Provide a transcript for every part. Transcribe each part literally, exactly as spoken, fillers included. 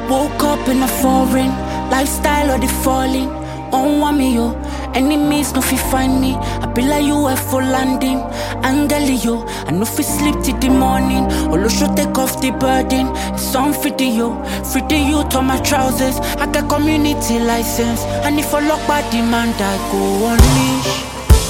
Woke up in a foreign lifestyle or the falling. On one me yo, enemies no fi find me. I be like U F O landing, Angeli yo. I no fi sleep till the morning. Olo should take off the burden. It's on free the yo, free the youth on my trousers. I got community license, and if I lock by demand, I go unleash.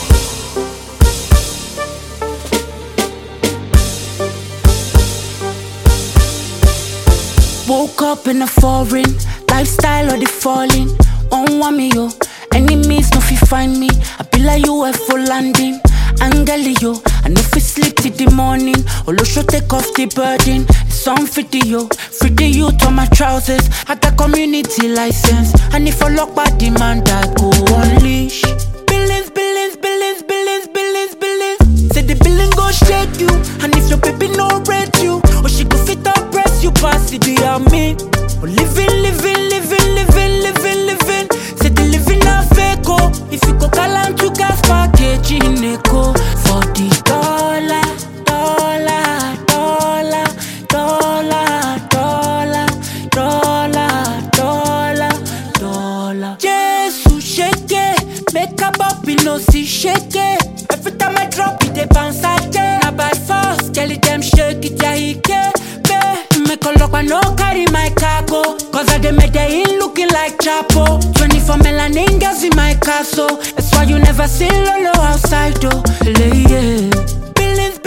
Woke up in a foreign lifestyle or the falling. On one me yo, enemies no fi find me. I be like U F O landing, Angeli yo. I no fi sleep till the morning. Olo should take off the burden. It's on free the yo, free the youth on my trousers. I got community license, and if I lock by demand, I go unleash. Billions, billions, billions, billions, billions, billions. Say the billion go shake you, and if your baby no rate you, or she go fit up press you pass it, do you mean? Oh, living, living, living, living, living, living. Say the living a fake oh. If you go galant to gas package in echo for the dollar, dollar, dollar, dollar, dollar, dollar, dollar, dollar. Jesus shake it, make a bobby no see shake it. Every time I drop it, they bounce out there. Now by force, tell it them shake it, yeah he can. Make a look, but no carry my cargo. Cause I dem made in looking like Chapo. twenty-four melanin girls in my castle. That's why you never see Lolo outside though. Yeah. Billions,